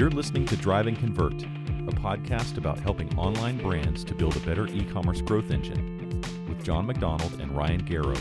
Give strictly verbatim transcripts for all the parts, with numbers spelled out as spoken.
You're listening to Drive and Convert, a podcast about helping online brands to build a better e-commerce growth engine with John McDonald and Ryan Garrow.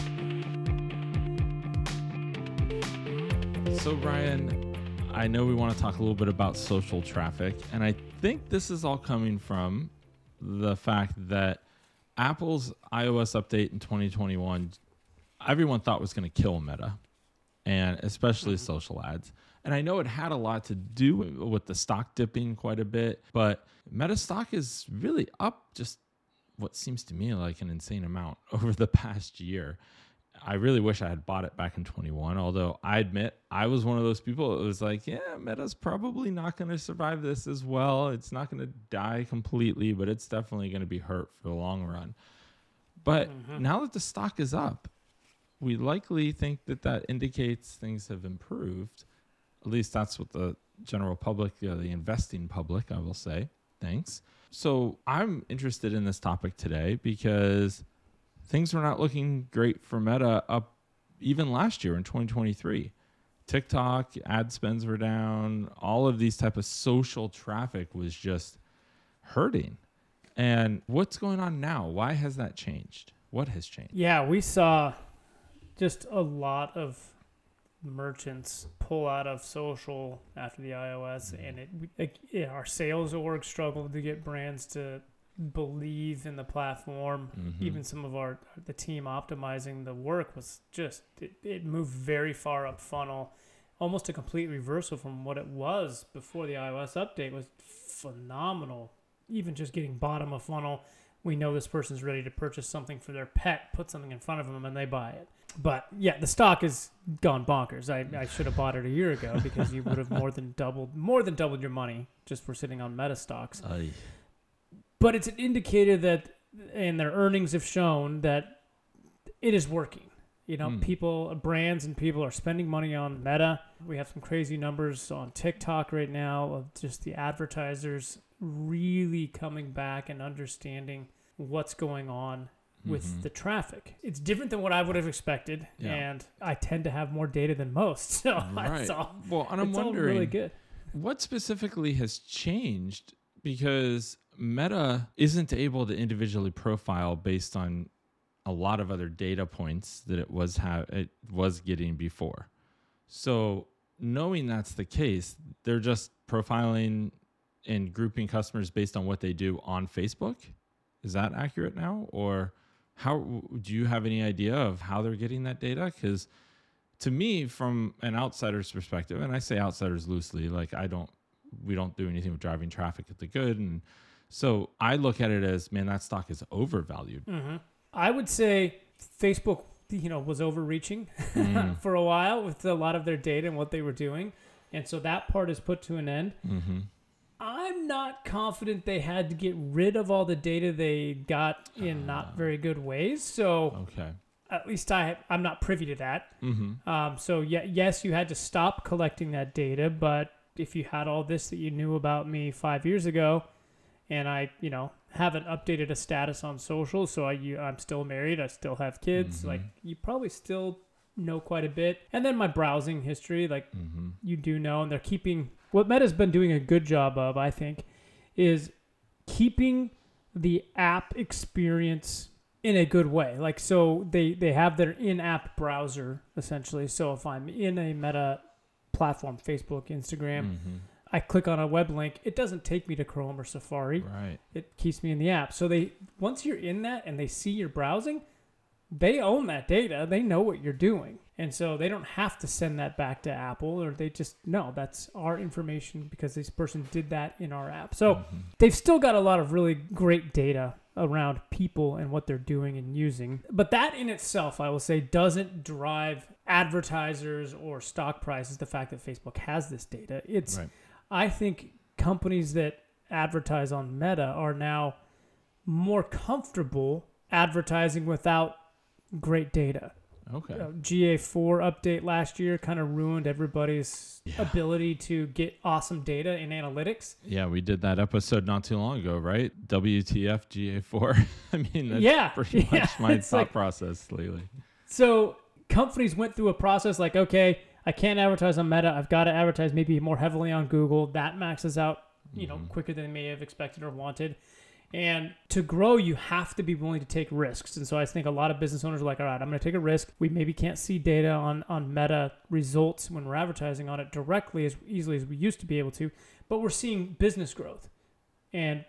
So Ryan, I know we want to talk a little bit about social traffic, and I think this is all coming from the fact that Apple's iOS update in twenty twenty-one, everyone thought was going to kill Meta, and especially mm-hmm. social ads. And I know it had a lot to do with the stock dipping quite a bit, but Meta stock is really up just what seems to me like an insane amount over the past year. I really wish I had bought it back in twenty-one, although I admit I was one of those people that was like, yeah, Meta's probably not going to survive this as well. It's not going to die completely, but it's definitely going to be hurt for the long run. But mm-hmm. now that the stock is up, we likely think that that indicates things have improved. At least that's what the general public, uh, the investing public, I will say, thinks. So I'm interested in this topic today because things were not looking great for Meta up even last year in twenty twenty-three. TikTok ad spends were down. All of these type of social traffic was just hurting. And what's going on now? Why has that changed? What has changed? Yeah, we saw just a lot of merchants pull out of social after the iOS, mm-hmm. and it, it yeah, our sales org struggled to get brands to believe in the platform. Mm-hmm. Even some of our the team optimizing the work was just it, it moved very far up funnel, almost a complete reversal from what it was before the iOS update. Was phenomenal. Even just getting bottom of funnel, we know this person's ready to purchase something for their pet, put something in front of them and they buy it. But yeah, the stock has gone bonkers. I, I should have bought it a year ago because you would have more than doubled more than doubled your money just for sitting on Meta stocks. Aye. But it's an indicator that, and their earnings have shown that it is working. You know, mm. people, brands and people are spending money on Meta. We have some crazy numbers on TikTok right now of just the advertisers really coming back and understanding what's going on with mm-hmm. the traffic. It's different than what I would have expected, yeah. and I tend to have more data than most. So right. it's all, well, and I'm it's wondering, all really good. What specifically has changed? Because Meta isn't able to individually profile based on a lot of other data points that it was ha- it was getting before. So knowing that's the case, they're just profiling and grouping customers based on what they do on Facebook. Is that accurate now? Or how do you have any idea of how they're getting that data? Because to me, from an outsider's perspective, and I say outsiders loosely, like I don't, we don't do anything with driving traffic at the good. And so I look at it as, man, that stock is overvalued. Mm-hmm. I would say Facebook, you know, was overreaching mm. for a while with a lot of their data and what they were doing. And so that part is put to an end. Mm-hmm. I'm not confident they had to get rid of all the data they got in uh, not very good ways. So okay. at least I, I'm not privy to that. Mm-hmm. Um, so yeah, yes, you had to stop collecting that data. But if you had all this that you knew about me five years ago, and I, you know, haven't updated a status on social, so I, you, I'm still married, I still have kids, mm-hmm. like you probably still know quite a bit. And then my browsing history, like mm-hmm. you do know, and they're keeping... What Meta's been doing a good job of, I think, is keeping the app experience in a good way. Like, so they, they have their in-app browser, essentially. So if I'm in a Meta platform, Facebook, Instagram, mm-hmm. I click on a web link, it doesn't take me to Chrome or Safari. Right. It keeps me in the app. So they once you're in that and they see your browsing, they own that data. They know what you're doing. And so they don't have to send that back to Apple, or they just, no, that's our information because this person did that in our app. So mm-hmm. they've still got a lot of really great data around people and what they're doing and using. But that in itself, I will say, doesn't drive advertisers or stock prices, the fact that Facebook has this data. It's, right. I think companies that advertise on Meta are now more comfortable advertising without great data. Okay. Uh, G A four update last year kind of ruined everybody's yeah. ability to get awesome data in analytics. Yeah, we did that episode not too long ago, right? W T F G A four. I mean, that's yeah. pretty much yeah. my it's thought like, process lately. So companies went through a process like, okay, I can't advertise on Meta. I've got to advertise maybe more heavily on Google. That maxes out, you know, Mhm. quicker than they may have expected or wanted. And to grow, you have to be willing to take risks. And so I think a lot of business owners are like, all right, I'm going to take a risk. We maybe can't see data on, on Meta results when we're advertising on it directly as easily as we used to be able to, but we're seeing business growth. And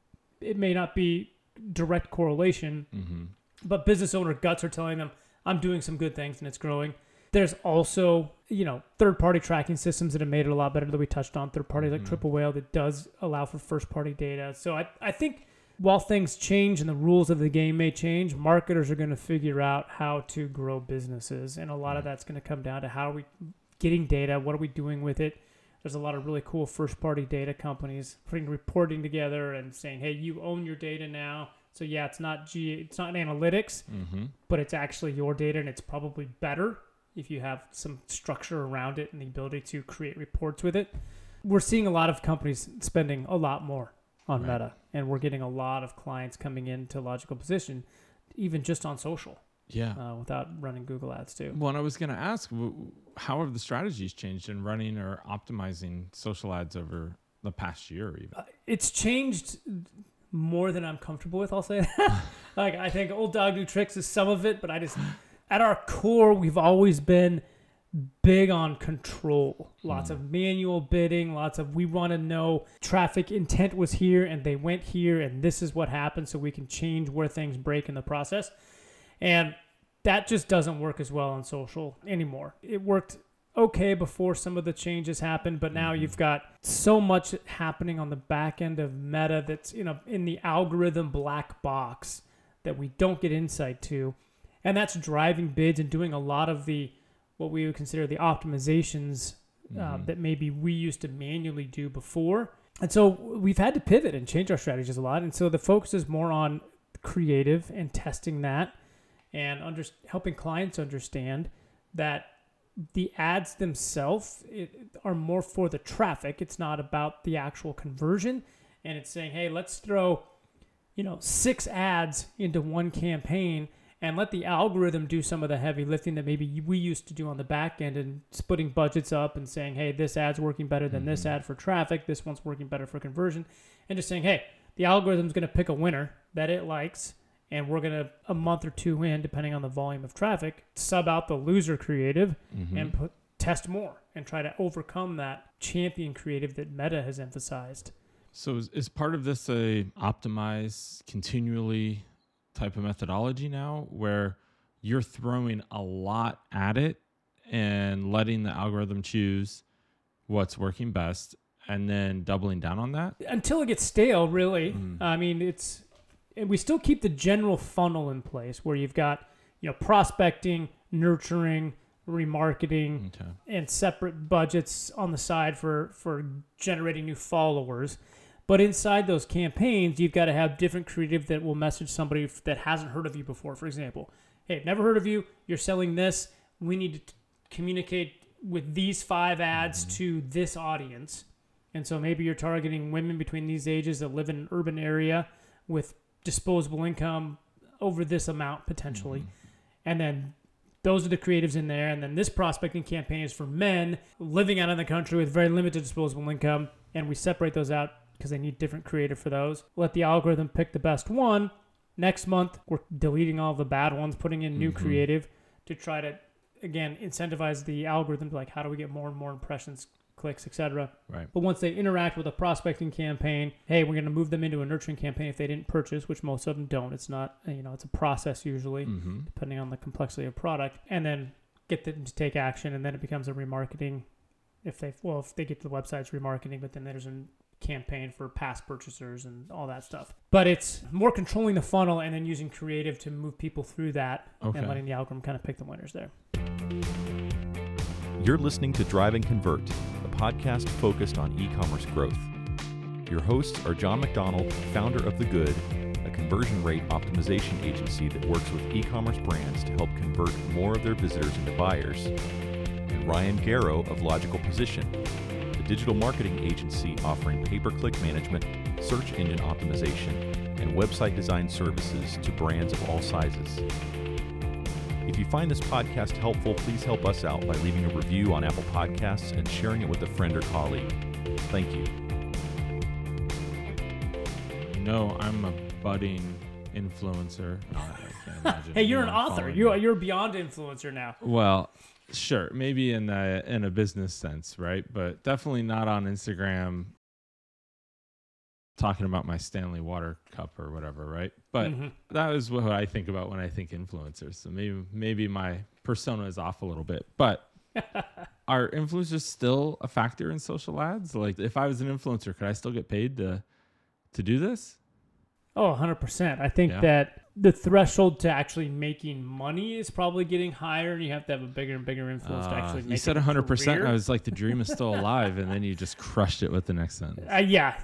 it may not be direct correlation, Mm-hmm. but business owner guts are telling them, I'm doing some good things and it's growing. There's also, you know, third-party tracking systems that have made it a lot better that we touched on. Third parties like Mhm. Triple Whale that does allow for first-party data. So I, I think while things change and the rules of the game may change, marketers are going to figure out how to grow businesses. And a lot of Right. that's going to come down to how are we getting data? What are we doing with it? There's a lot of really cool first-party data companies putting reporting together and saying, hey, you own your data now. So yeah, it's not G, it's not analytics, Mm-hmm. but it's actually your data, and it's probably better if you have some structure around it and the ability to create reports with it. We're seeing a lot of companies spending a lot more on Right. Meta, and we're getting a lot of clients coming into Logical Position, even just on social, Yeah. uh, without running Google Ads too. Well, and I was going to ask, w- how have the strategies changed in running or optimizing social ads over the past year or even? Uh, it's changed more than I'm comfortable with, I'll say that. Like, I think old dog new tricks is some of it, but I just, at our core, we've always been big on control. Lots Hmm. of manual bidding, lots of, we want to know traffic intent was here and they went here and this is what happened so we can change where things break in the process. And that just doesn't work as well on social anymore. It worked okay before some of the changes happened, but now Mhm. you've got so much happening on the back end of Meta that's, you know, in the algorithm black box that we don't get insight to. And that's driving bids and doing a lot of the, what we would consider the optimizations uh, Mhm. that maybe we used to manually do before. And so we've had to pivot and change our strategies a lot. And so the focus is more on creative and testing that and under, helping clients understand that the ads themselves it, are more for the traffic. It's not about the actual conversion. And it's saying, hey, let's throw, you know, six ads into one campaign and let the algorithm do some of the heavy lifting that maybe we used to do on the back end and splitting budgets up and saying, hey, this ad's working better than this Mhm. ad for traffic. This one's working better for conversion. And just saying, hey, the algorithm's going to pick a winner that it likes. And we're going to, a month or two in, depending on the volume of traffic, sub out the loser creative Mhm. and put, test more and try to overcome that champion creative that Meta has emphasized. So is, is part of this a optimize continually type of methodology now where you're throwing a lot at it and letting the algorithm choose what's working best and then doubling down on that? Until it gets stale, really. Mm. I mean, it's, and we still keep the general funnel in place where you've got, you know, prospecting, nurturing, remarketing, Okay. and separate budgets on the side for, for generating new followers. But inside those campaigns, you've got to have different creative that will message somebody f- that hasn't heard of you before. For example, hey, never heard of you. You're selling this. We need to t- communicate with these five ads Mhm. to this audience. And so maybe you're targeting women between these ages that live in an urban area with disposable income over this amount potentially. Mhm. And then those are the creatives in there. And then this prospecting campaign is for men living out in the country with very limited disposable income. And we separate those out because they need different creative for those. Let the algorithm pick the best one. Next month, we're deleting all the bad ones, putting in new Mhm. creative to try to, again, incentivize the algorithm to like, how do we get more and more impressions, clicks, et cetera. Right. But once they interact with a prospecting campaign, hey, we're going to move them into a nurturing campaign if they didn't purchase, which most of them don't. It's not, you know, it's a process usually, Mm-hmm. depending on the complexity of product, and then get them to take action, and then it becomes a remarketing. If they, well, if they get to the website's remarketing, but then there's a campaign for past purchasers and all that stuff. But it's more controlling the funnel and then using creative to move people through that Okay. and letting the algorithm kind of pick the winners there. You're listening to Drive and Convert, a podcast focused on e-commerce growth. Your hosts are John McDonald, founder of The Good, a conversion rate optimization agency that works with e-commerce brands to help convert more of their visitors into buyers, and Ryan Garrow of Logical Position, a digital marketing agency offering pay-per-click management, search engine optimization, and website design services to brands of all sizes. If you find this podcast helpful, please help us out by leaving a review on Apple Podcasts and sharing it with a friend or colleague. Thank you. You know, I'm a budding influencer. Oh, I can't imagine Hey, you're an anyone author. following You're me. you're beyond influencer now. Well, sure, maybe in a in a business sense, right? But definitely not on Instagram talking about my Stanley water cup or whatever, right? But Mhm. that is what I think about when I think influencers. So maybe maybe my persona is off a little bit. But are influencers still a factor in social ads? Like, if I was an influencer, could I still get paid to to do this? Oh, one hundred percent. I think Yeah. that the threshold to actually making money is probably getting higher, and you have to have a bigger and bigger influence to Uh, actually make you said it a one hundred percent. career. I was like, the dream is still alive, and then you just crushed it with the next sentence. Uh, yeah.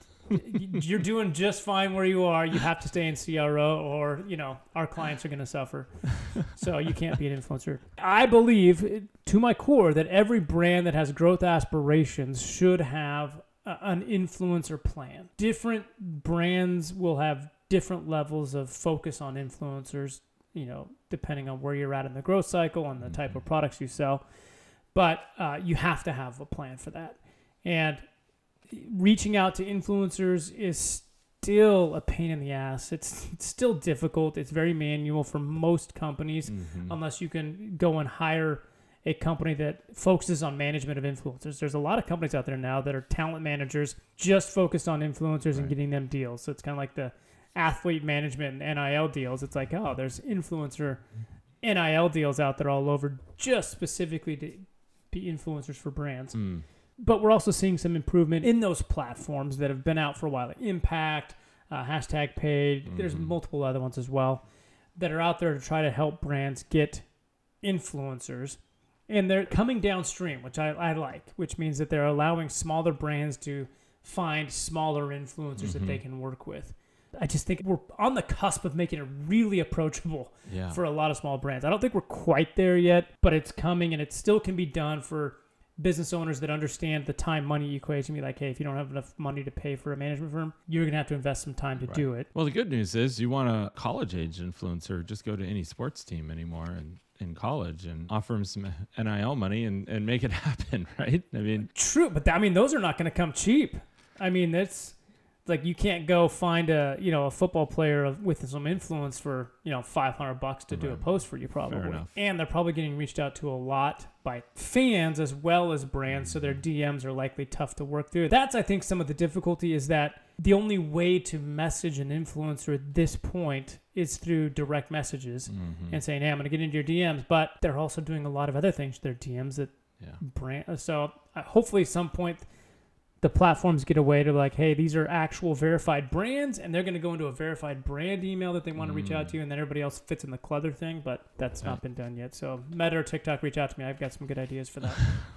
You're doing just fine where you are. You have to stay in C R O, or you know our clients are going to suffer. So you can't be an influencer. I believe, to my core, that every brand that has growth aspirations should have a, an influencer plan. Different brands will have different levels of focus on influencers. You know, depending on where you're at in the growth cycle and the type of products you sell. But uh, you have to have a plan for that. And reaching out to influencers is still a pain in the ass. It's, it's still difficult. It's very manual for most companies, Mhm. unless you can go and hire a company that focuses on management of influencers. There's a lot of companies out there now that are talent managers just focused on influencers and Right. getting them deals. So it's kind of like the athlete management and N I L deals. It's like, oh, there's influencer N I L deals out there all over just specifically to be influencers for brands. Mm. But we're also seeing some improvement in those platforms that have been out for a while. Like Impact, uh, hashtag paid. Mm-hmm. There's multiple other ones as well that are out there to try to help brands get influencers. And they're coming downstream, which I, I like, which means that they're allowing smaller brands to find smaller influencers Mm-hmm. that they can work with. I just think we're on the cusp of making it really approachable Yeah. for a lot of small brands. I don't think we're quite there yet, but it's coming, and it still can be done for business owners that understand the time money equation. Be like, hey, if you don't have enough money to pay for a management firm, you're going to have to invest some time to Right. do it. Well, the good news is you want a college age influencer, just go to any sports team anymore and in college and offer them some N I L money and, and make it happen, right? I mean, True, but th- I mean, those are not going to come cheap. I mean, that's like you can't go find a you know a football player of, with some influence for you know five hundred bucks to do a Right. post for you probably, enough. and they're probably getting reached out to a lot by fans as well as brands, so their D Ms are likely tough to work through. That's I think some of the difficulty is that the only way to message an influencer at this point is through direct messages mhm. and saying, hey, I'm going to get into your D Ms, but they're also doing a lot of other things to their D Ms that yeah. brand. So uh, hopefully at some point the platforms get away to like, hey, these are actual verified brands, and they're going to go into a verified brand email that they want to reach out to, and then everybody else fits in the cluther thing, but that's Yeah. not been done yet. So Meta or TikTok, reach out to me. I've got some good ideas for that.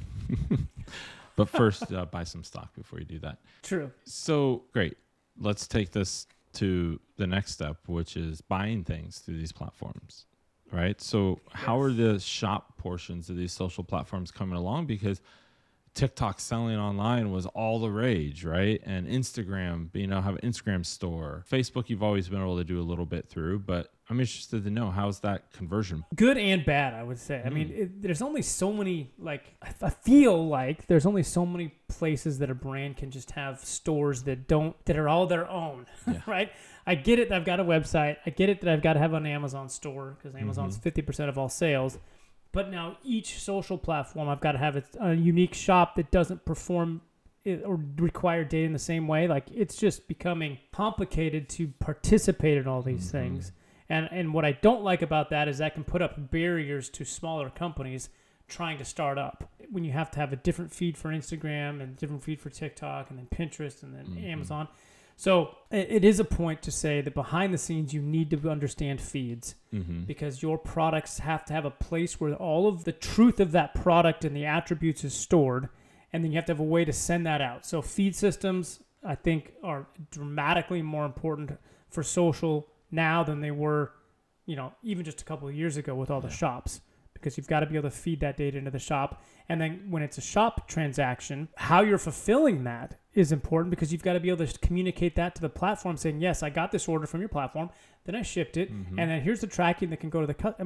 But first, uh, buy some stock before you do that. True. So great. Let's take this to the next step, which is buying things through these platforms, right? So how are the shop portions of these social platforms coming along? Because TikTok selling online was all the rage, right? And Instagram, you know, have an Instagram store. Facebook, you've always been able to do a little bit through, but I'm interested to know, how's that conversion? Good and bad, I would say. I Hmm. mean, it, there's only so many, like, I, I feel like there's only so many places that a brand can just have stores that don't, that are all their own, Yeah. right? I get it that I've got a website. I get it that I've got to have an Amazon store because Amazon's Mhm. fifty percent of all sales. But now each social platform, I've got to have its, a unique shop that doesn't perform it or require data in the same way. Like, it's just becoming complicated to participate in all these Mhm. things. And and what I don't like about that is that can put up barriers to smaller companies trying to start up. When you have to have a different feed for Instagram and different feed for TikTok and then Pinterest and then Mhm. Amazon. So it, it is a point to say that behind the scenes you need to understand feeds Mm-hmm. because your products have to have a place where all of the truth of that product and the attributes is stored, and then you have to have a way to send that out. So feed systems, I think, are dramatically more important for social now than they were, you know, even just a couple of years ago with all the shops, because you've got to be able to feed that data into the shop. And then when it's a shop transaction, how you're fulfilling that is important because you've got to be able to communicate that to the platform saying, yes, I got this order from your platform, then I shipped it, Mhm. and then here's the tracking that can go to the cut. I mean,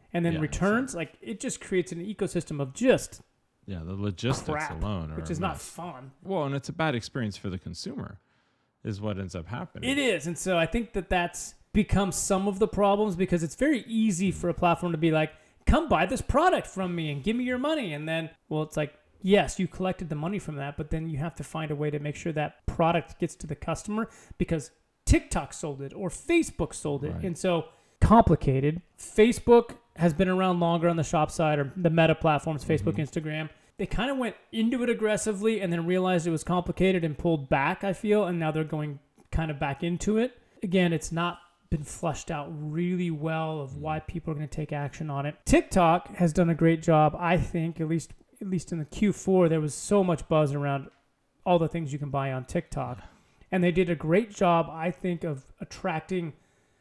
And then Yeah, returns, like it just creates an ecosystem of just Yeah, the logistics crap, alone are which a is not mess. fun. Well, and it's a bad experience for the consumer, is what ends up happening. It is. And so I think that that's become some of the problems because it's very easy for a platform to be like, come buy this product from me and give me your money. And then, well, it's like, yes, you collected the money from that, but then you have to find a way to make sure that product gets to the customer because TikTok sold it or Facebook sold it. Right. And so complicated. Facebook has been around longer on the shop side or the Meta platforms, Facebook, Mhm. Instagram. They kind of went into it aggressively and then realized it was complicated and pulled back, I feel, and now they're going kind of back into it. Again, it's not been flushed out really well of why people are going to take action on it. TikTok has done a great job, I think, at least at least in the Q four, there was so much buzz around all the things you can buy on TikTok. And they did a great job, I think, of attracting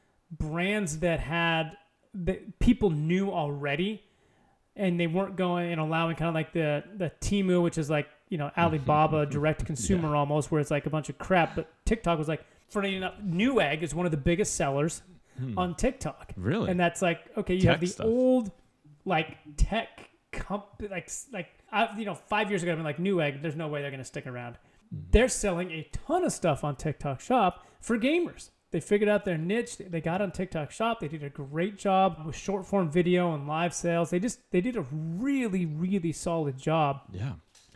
brands that had that people knew already, and they weren't going and allowing kind of like the the Temu, which is like, you know, Alibaba direct to consumer Yeah. almost, where it's like a bunch of crap. But TikTok was like, funny enough, Newegg is one of the biggest sellers Hmm. on TikTok, Really? and that's like, okay, you Tech have the stuff. old like tech company, like like I, you know, five years ago, I've been like, Newegg, there's no way they're going to stick around. Mhm. They're selling a ton of stuff on TikTok Shop for gamers. They figured out their niche. They got on TikTok Shop. They did a great job with short form video and live sales. They just they did a really really solid job. Yeah.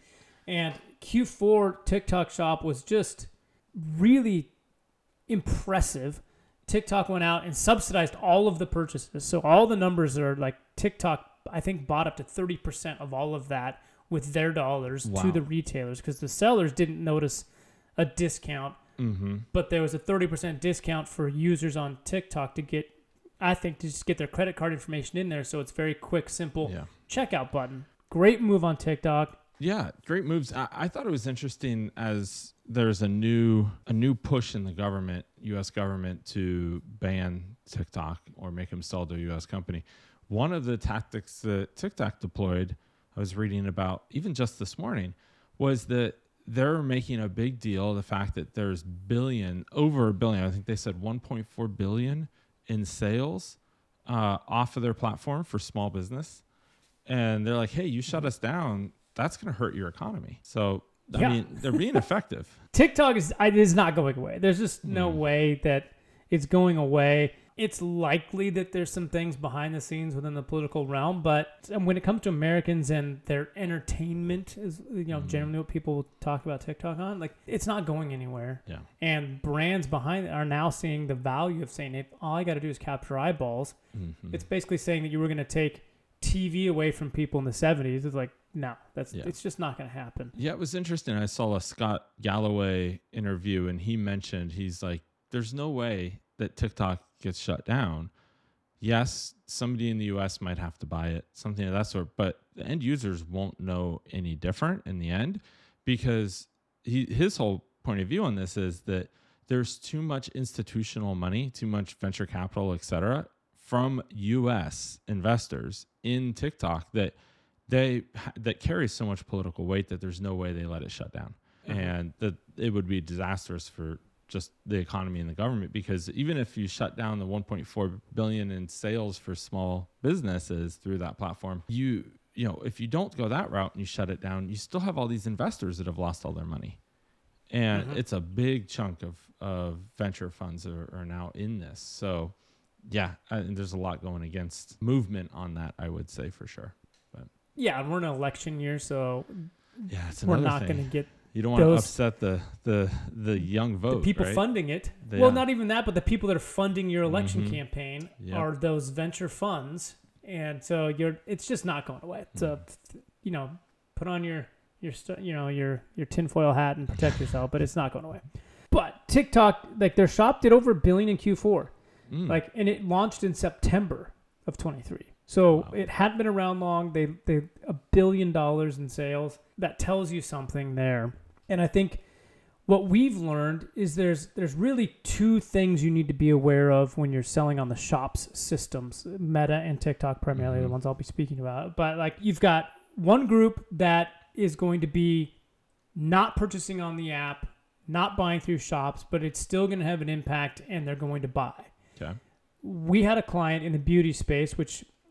And Q four TikTok Shop was just really impressive. TikTok went out and subsidized all of the purchases. So all the numbers are like TikTok, I think, bought up to thirty percent of all of that with their dollars Wow. to the retailers because the sellers didn't notice a discount. Mm-hmm. But there was a thirty percent discount for users on TikTok to get, I think, to just get their credit card information in there. So it's very quick, simple Yeah. checkout button. Great move on TikTok. Yeah, great moves. I, I thought it was interesting as there's a new a new push in the government, U S government, to ban TikTok or make them sell to a U S company. One of the tactics that TikTok deployed, I was reading about even just this morning, was that they're making a big deal of the fact that there's billion, over a billion, I think they said one point four billion in sales uh, off of their platform for small business. And they're like, hey, you shut us down, that's going to hurt your economy. So, I Yeah. mean, they're being effective. TikTok is it is not going away. There's just no Mm. way that it's going away. It's likely that there's some things behind the scenes within the political realm, but when it comes to Americans and their entertainment is, you know, Mhm. generally what people talk about TikTok on, like it's not going anywhere. Yeah. And brands behind it are now seeing the value of saying, if all I got to do is capture eyeballs, Mhm. it's basically saying that you were going to take T V away from people in the seventies. It's like, no, that's Yeah. it's just not going to happen. Yeah, it was interesting. I saw a Scott Galloway interview, and he mentioned, he's like, there's no way that TikTok gets shut down. Yes, somebody in the U S might have to buy it, something of that sort, but the end users won't know any different in the end, because he, his whole point of view on this is that there's too much institutional money, too much venture capital, et cetera, from U S investors in TikTok that they that carries so much political weight that there's no way they let it shut down, Mhm. and that it would be disastrous for just the economy and the government, because even if you shut down the one point four billion in sales for small businesses through that platform, you you know, if you don't go that route and you shut it down, you still have all these investors that have lost all their money, and Mhm. it's a big chunk of of venture funds are, are now in this. So yeah, and there's a lot going against movement on that, I would say, for sure. Yeah, and we're in an election year, so Yeah, it's we're another not thing. going to get You don't want to those- upset the the the young vote. the people right? funding it. They- well, yeah. not even that, but the people that are funding your election Mhm. campaign Yep. are those venture funds, and so you're it's just not going away. So, you know, put on your your st- you know your your tinfoil hat and protect yourself, but it's not going away. But TikTok, like their shop did over a billion in Q four, Mm. like, and it launched in September of twenty-three. So Wow. it hadn't been around long. They they a billion dollars in sales. That tells you something there. And I think what we've learned is there's there's really two things you need to be aware of when you're selling on the shop's systems, Meta and TikTok primarily, Mhm. the ones I'll be speaking about. But like you've got one group that is going to be not purchasing on the app, not buying through shops, but it's still going to have an impact and they're going to buy. Okay. We had a client in the beauty space, which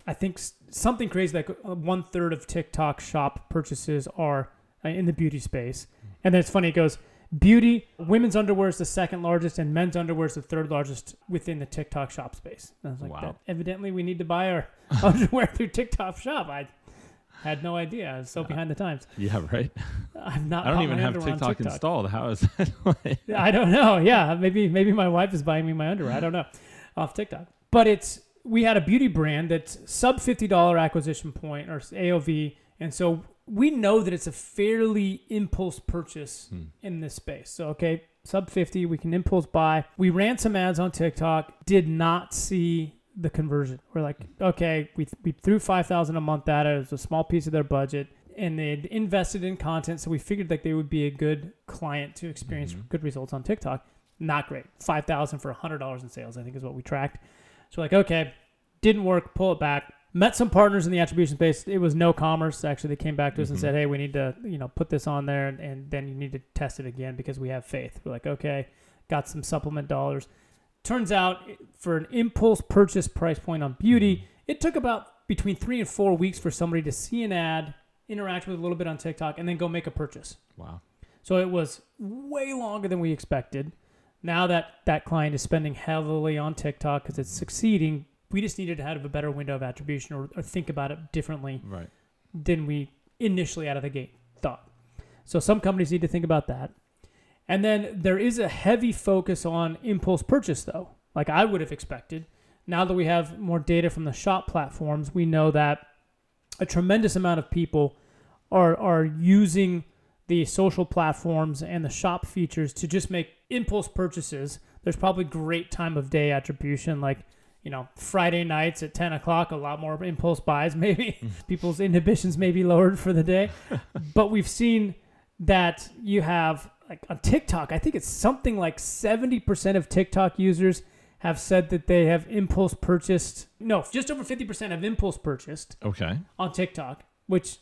I think s- something crazy like uh, one third of TikTok shop purchases are uh, in the beauty space. And then it's funny, it goes, beauty, women's underwear is the second largest and men's underwear is the third largest within the TikTok shop space. And I was like, Wow. that, evidently we need to buy our underwear through TikTok shop. I had no idea. I was so behind the times. Yeah, right. I've not I don't bought even my have underwear on TikTok, TikTok installed. How is that? like- I don't know. Yeah, maybe maybe my wife is buying me my underwear. I don't know, off TikTok. But it's we had a beauty brand that's sub fifty dollars acquisition point or A O V, and so we know that it's a fairly impulse purchase Hmm. in this space. So okay, sub fifty, we can impulse buy. We ran some ads on TikTok, did not see the conversion. We're like, okay, we we threw five thousand a month at it. It was a small piece of their budget. And they'd invested in content, so we figured like they would be a good client to experience Mhm. good results on TikTok. Not great. five thousand for one hundred dollars in sales, I think is what we tracked. So we're like, okay, didn't work, pull it back. Met some partners in the attribution space. It was no commerce. Actually, they came back to us and Mhm. said, hey, we need to, you know, put this on there, and, and then you need to test it again because we have faith. We're like, okay, got some supplement dollars. Turns out for an impulse purchase price point on beauty, it took about between three and four weeks for somebody to see an ad, interact with it a little bit on TikTok, and then go make a purchase. Wow. So it was way longer than we expected. Now that that client is spending heavily on TikTok because it's succeeding, we just needed to have a better window of attribution or, or think about it differently Right. than we initially out of the gate thought. So some companies need to think about that. And then there is a heavy focus on impulse purchase, though, like I would have expected. Now that we have more data from the shop platforms, we know that a tremendous amount of people are are using the social platforms and the shop features to just make impulse purchases. There's probably great time of day attribution, like, you know, Friday nights at ten o'clock, a lot more impulse buys, maybe. People's inhibitions may be lowered for the day. But we've seen that you have, like on TikTok, I think it's something like seventy percent of TikTok users have said that they have impulse purchased. No, just over fifty percent have impulse purchased Okay. on TikTok, which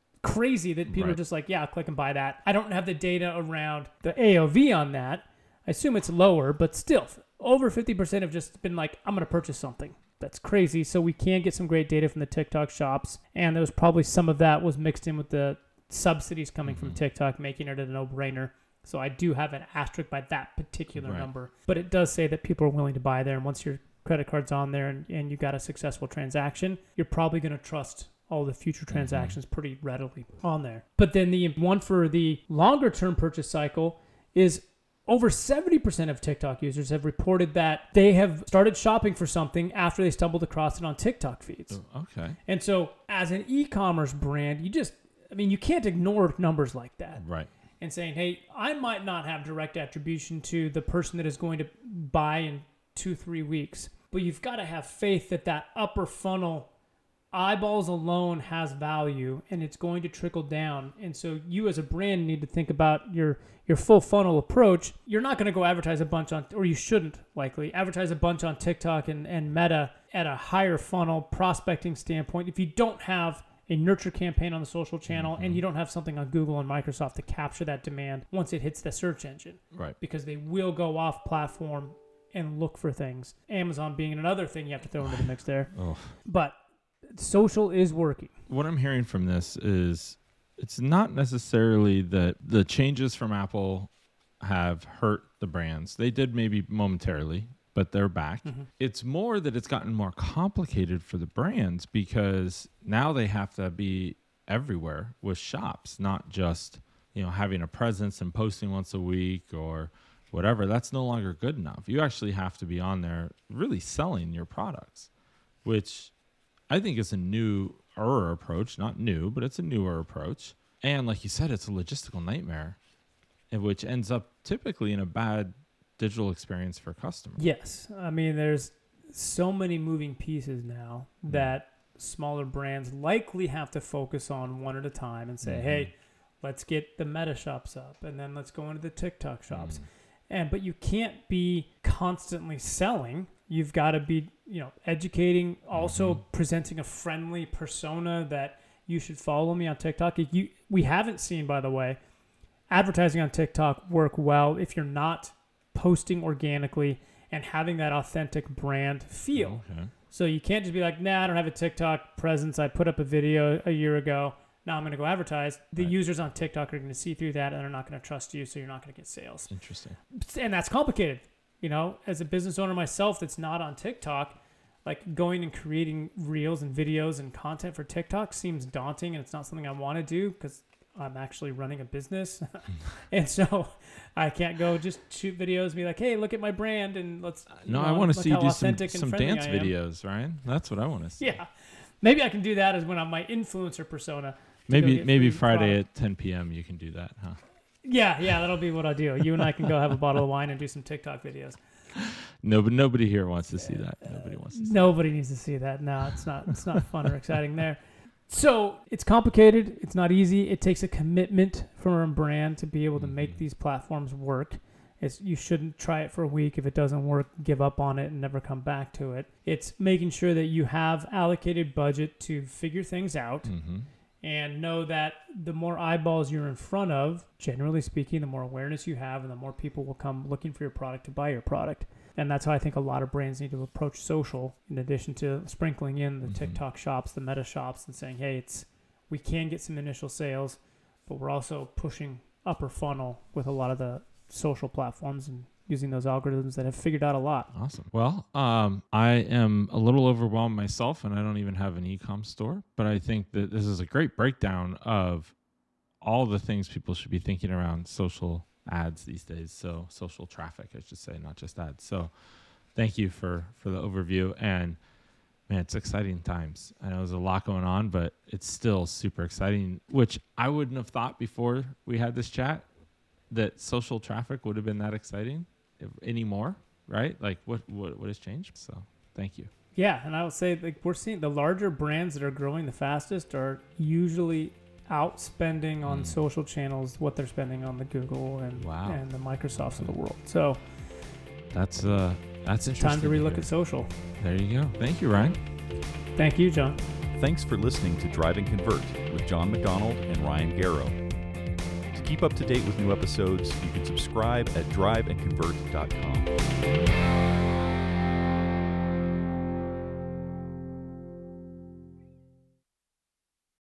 crazy that people Right. are just like, yeah, I'll click and buy that. I don't have the data around the A O V on that. I assume it's lower, but still, over fifty percent have just been like, I'm going to purchase something. That's crazy. So we can get some great data from the TikTok shops. And there was probably some of that was mixed in with the subsidies coming from Mhm. TikTok, making it a no-brainer. So I do have an asterisk by that particular Right. number. But it does say that people are willing to buy there. And once your credit card's on there and, and you got a successful transaction, you're probably going to trust all the future transactions pretty readily on there. But then the one for the longer term purchase cycle is over seventy percent of TikTok users have reported that they have started shopping for something after they stumbled across it on TikTok feeds. Oh, okay. And so as an e-commerce brand, you just, I mean, you can't ignore numbers like that Right. and saying, hey, I might not have direct attribution to the person that is going to buy in two, three weeks, but you've got to have faith that that upper funnel eyeballs alone has value and it's going to trickle down. And so you as a brand need to think about your your full funnel approach. You're not going to go advertise a bunch on, or you shouldn't likely advertise a bunch on TikTok and, and Meta at a higher funnel prospecting standpoint if you don't have a nurture campaign on the social channel Mhm. and you don't have something on Google and Microsoft to capture that demand once it hits the search engine, Right. because they will go off platform and look for things. Amazon being another thing you have to throw into the mix there. Oh. But social is working. What I'm hearing from this is it's not necessarily that the changes from Apple have hurt the brands. They did maybe momentarily, but they're back. Mm-hmm. It's more that it's gotten more complicated for the brands because now they have to be everywhere with shops, not just, you know, having a presence and posting once a week or whatever. That's no longer good enough. You actually have to be on there really selling your products, which I think is a newer approach, not new, but it's a newer approach. And like you said, it's a logistical nightmare, and which ends up typically in a bad digital experience for customers. Yes. I mean, there's so many moving pieces now Mm. that smaller brands likely have to focus on one at a time and say, Mhm. hey, let's get the Meta shops up and then let's go into the TikTok shops. Mm. And but you can't be constantly selling. You've got to be, you know, educating, also Mhm. presenting a friendly persona that you should follow me on TikTok. You, we haven't seen, by the way, advertising on TikTok work well if you're not posting organically and having that authentic brand feel. Okay. So you can't just be like, nah, I don't have a TikTok presence. I put up a video a year ago. Now I'm going to go advertise. The Right. users on TikTok are going to see through that, and they're not going to trust you, so you're not going to get sales. Interesting. And that's complicated. You know, as a business owner myself that's not on TikTok, like going and creating reels and videos and content for TikTok seems daunting, and it's not something I want to do because I'm actually running a business. And so I can't go just shoot videos and be like, hey, look at my brand and let's. No, you I know, want to look see you how do some, authentic and some friendly dance I am. videos, Ryan. That's what I want to see. Yeah. Maybe I can do that as when I'm my influencer persona. to go Maybe get maybe free Friday product. at ten p.m. you can do that, huh? Yeah, yeah, that'll be what I do. You and I can go have a bottle of wine and do some TikTok videos. No, but nobody here wants to see that. Nobody wants to see Nobody needs to see that. No, it's not. It's not fun or exciting there. So it's complicated. It's not easy. It takes a commitment from a brand to be able to make Mhm. these platforms work. It's, you shouldn't try it for a week. If it doesn't work, give up on it and never come back to it. It's making sure that you have allocated budget to figure things out. Mm-hmm. And know that the more eyeballs you're in front of, generally speaking, the more awareness you have and the more people will come looking for your product to buy your product. And that's how I think a lot of brands need to approach social, in addition to sprinkling in the Mhm. TikTok shops, the Meta shops, and saying, hey, it's we can get some initial sales, but we're also pushing upper funnel with a lot of the social platforms and using those algorithms that have figured out a lot. Awesome. Well, um, I am a little overwhelmed myself, and I don't even have an e-com store, but I think that this is a great breakdown of all the things people should be thinking around social ads these days. So social traffic, I should say, not just ads. So thank you for, for the overview. And man, it's exciting times. I know there's a lot going on, but it's still super exciting, which I wouldn't have thought before we had this chat that social traffic would have been that exciting if, anymore, right? Like what, what, what has changed? So thank you. Yeah, and I would say like we're seeing the larger brands that are growing the fastest are usually outspending on Mm. social channels what they're spending on the Google and Wow. and the Microsofts of the world. So That's uh, that's interesting. time to relook hear. at social. There you go. Thank you, Ryan. Thank you, John. Thanks for listening to Drive and Convert with John McDonald and Ryan Garrow. To keep up to date with new episodes, you can subscribe at drive and convert dot com.